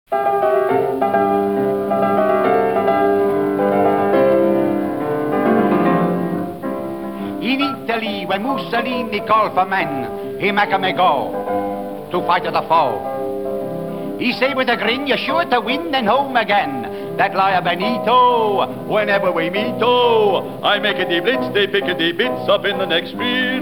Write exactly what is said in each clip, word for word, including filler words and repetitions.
In Italy, when Mussolini called for men, he make 'em a go to fight the foe. He say with a grin, you're sure to win and home again. That liar Benito, whenever we meet, oh, I make it the blitz, they pick it the bits up in the next street,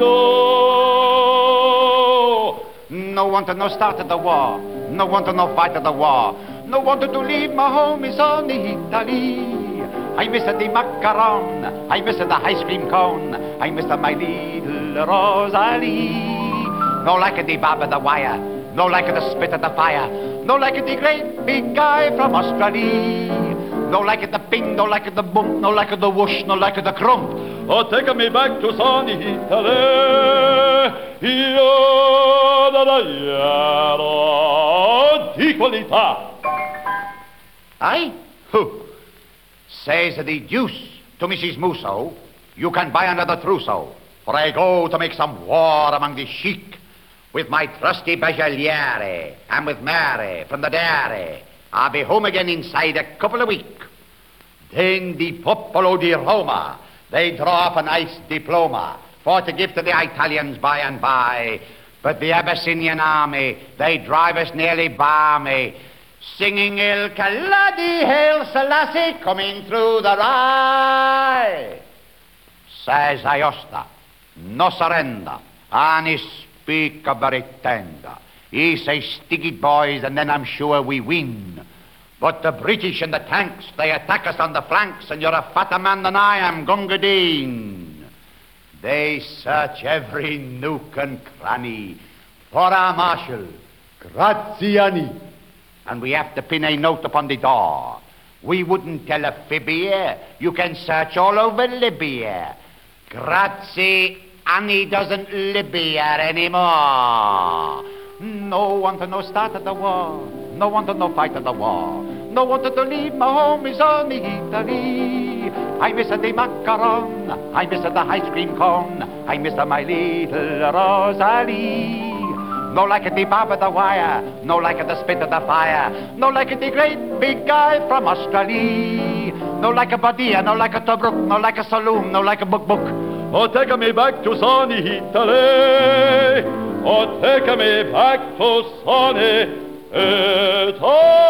oh. No want to no start of the war, no want to no fight of the war, no wanted to leave my home is on Italy. I miss the macaron, I miss the ice cream cone, I miss my little Rosalie. No like the barb of the wire, no like the spit of the fire, no like the great big guy from Australia. No like the ping, no like the bump, no like the whoosh, no like the crump. Oh, take me back to sunny Italy. Io da da iero di qualità. Aye? Who? Says the deuce to Missus Musso, you can buy another trousseau, for I go to make some war among the chic with my trusty Bergeliere and with Mary from the dairy. I'll be home again inside a couple of weeks. Then the Popolo di Roma, they draw up a nice diploma for to give to the Italians by and by. But the Abyssinian army, they drive us nearly balmy, singing Il Kaladi Hail Selassie coming through the rye. Says Aosta, no surrender, and he speak a very tender. He say sticky boys, and then I'm sure we win. But the British and the tanks, they attack us on the flanks, and you're a fatter man than I am, Gunga Din. They search every nook and cranny for our marshal, Graziani. And we have to pin a note upon the door. We wouldn't tell a fib here. You can search all over Libya. Graziani doesn't live here anymore. No one to no start of the war, no one to no fight of the war, no one to leave my home is only Italy. I miss the macaron, I miss the ice cream cone, I miss my little Rosalie. No like the barb of the wire, no like the spit of the fire, no like the great big guy from Australia. No like a Badia, no like a Tobruk, no like a saloon, no like a book book. Oh, take me back to sunny Italy. Oh, take me back to sunny Italy.